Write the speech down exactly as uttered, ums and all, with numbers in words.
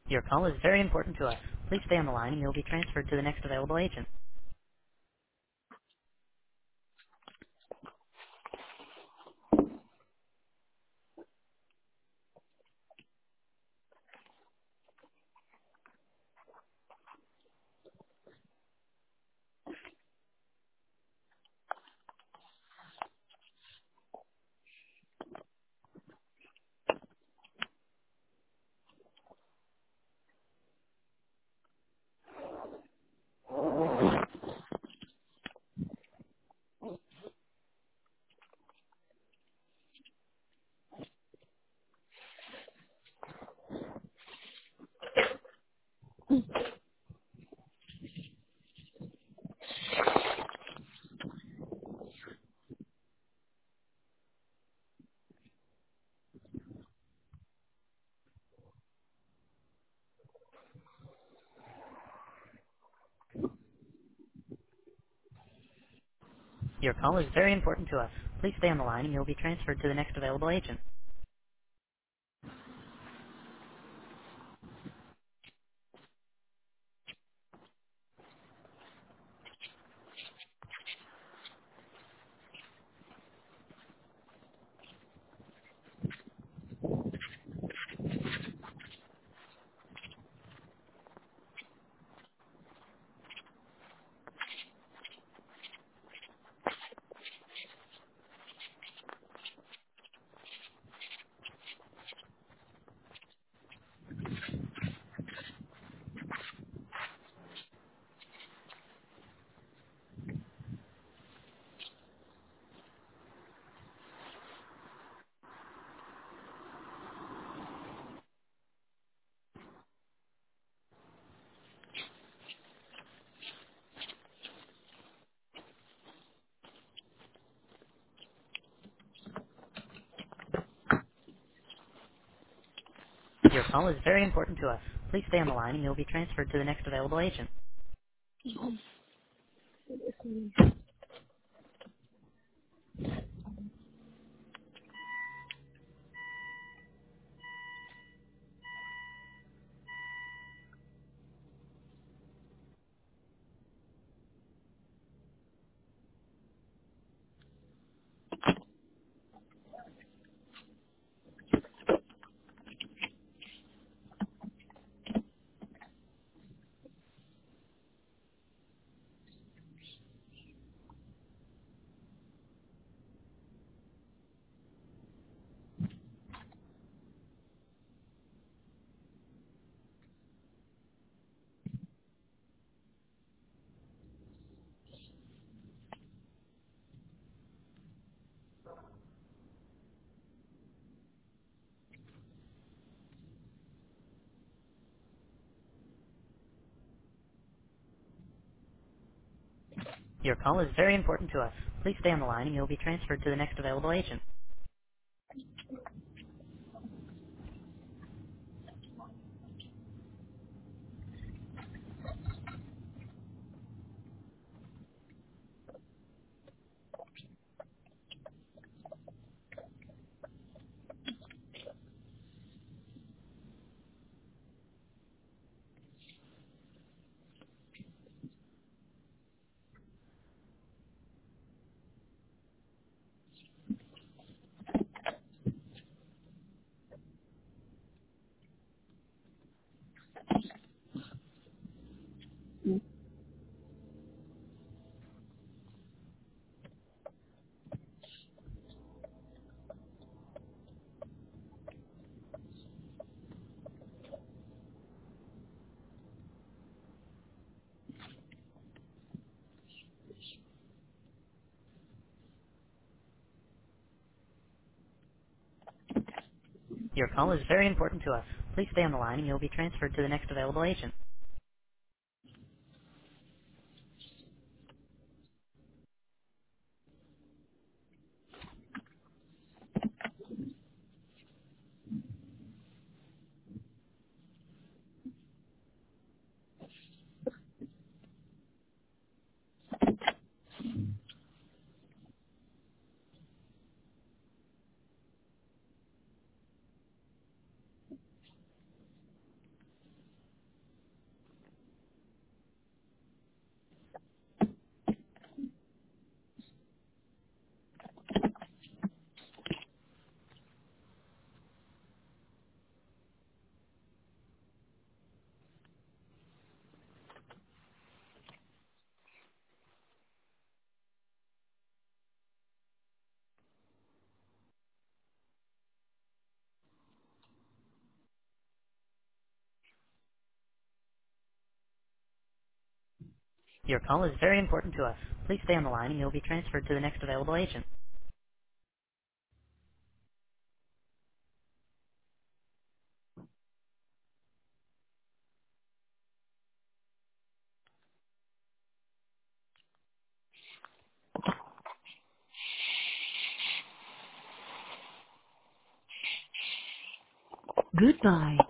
Your call is very important to us. Please stay on the line and you'll be transferred to the next available agent. Your call is very important to us. Please stay on the line and you'll be transferred to the next available agent. Your call is very important to us. Please stay on the line and you'll be transferred to the next available agent. Your call is very important to us. Please stay on the line and you'll be transferred to the next available agent. Your call is very important to us. Please stay on the line and you'll be transferred to the next available agent. Your call is very important to us. Please stay on the line and you'll be transferred to the next available agent. Goodbye.